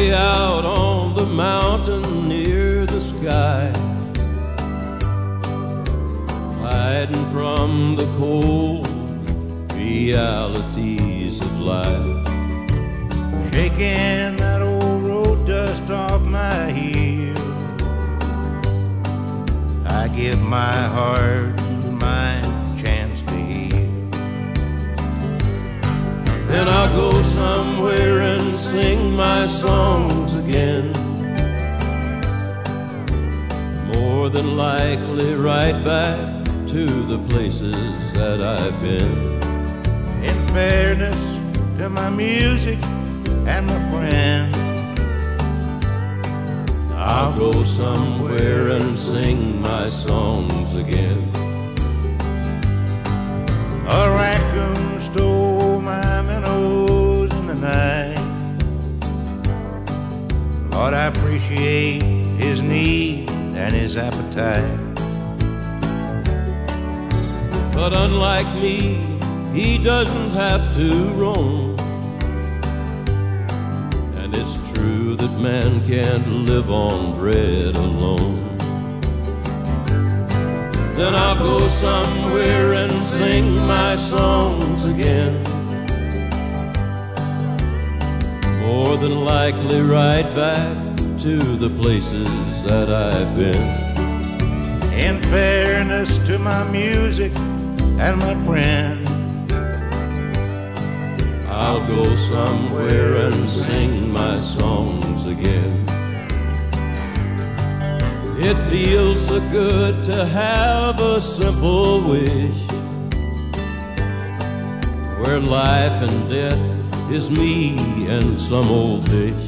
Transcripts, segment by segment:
way out on the mountain near the sky, hiding from the cold realities of life, shaking that old road dust off my heel. I give my heart and mind a chance to heal. Then I'll go somewhere and sing my songs again, more than likely right back to the places that I've been. In fairness to my music and my friend, I'll go somewhere and sing my songs again. A raccoon stole my minnows in the night. Lord, I appreciate his need and his appetite. But unlike me, he doesn't have to roam. And it's true that man can't live on bread alone. Then I'll go somewhere and sing my songs again, more than likely right back to the places that I've been. In fairness to my music and my friend, I'll go somewhere and sing my songs again. It feels so good to have a simple wish, where life and death is me and some old fish.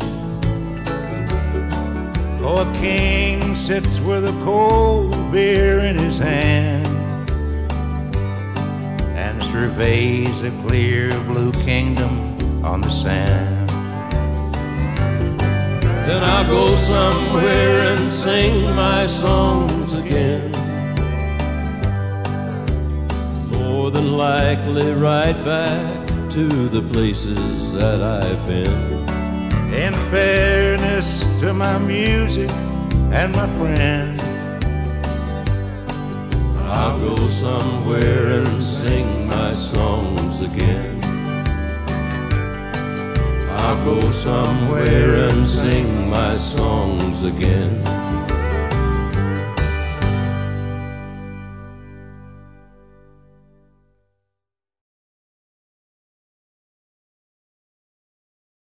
Oh, a king sits with a cold beer in his hand and surveys a clear blue kingdom on the sand. Then I'll go somewhere and sing my songs again, more than likely right back to the places that I've been. In fairness to my music and my friend, I'll go somewhere and sing my songs again. I'll go somewhere and sing my songs again.